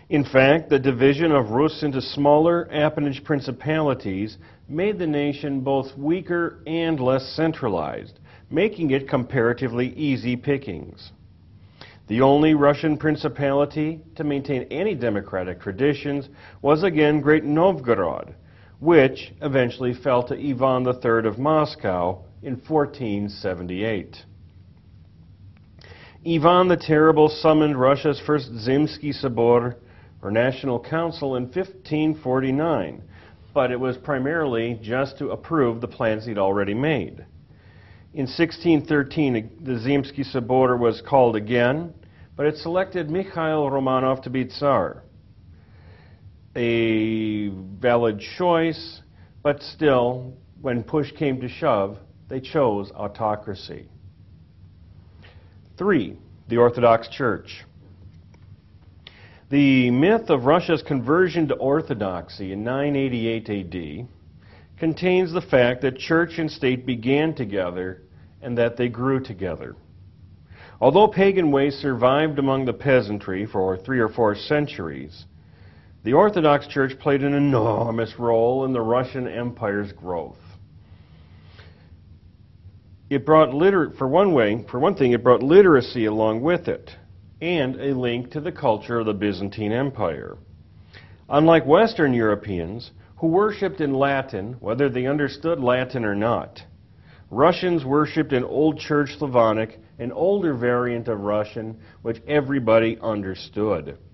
In fact, the division of Rus into smaller appanage principalities made the nation both weaker and less centralized, making it comparatively easy pickings. The only Russian principality to maintain any democratic traditions was again Great Novgorod, which eventually fell to Ivan III of Moscow in 1478. Ivan the Terrible summoned Russia's first Zemsky Sobor, or National Council, in 1549, but it was primarily just to approve the plans he'd already made. In 1613, the Zemsky Sobor was called again, but it selected Mikhail Romanov to be Tsar. A valid choice, but still, when push came to shove, they chose autocracy. 3. The Orthodox Church. The myth of Russia's conversion to Orthodoxy in 988 AD contains the fact that church and state began together and that they grew together. Although pagan ways survived among the peasantry for 3 or 4 centuries, the Orthodox Church played an enormous role in the Russian Empire's growth. It brought for one thing, it brought literacy along with it, and a link to the culture of the Byzantine Empire. Unlike Western Europeans, who worshipped in Latin, whether they understood Latin or not, Russians worshipped in Old Church Slavonic, an older variant of Russian which everybody understood.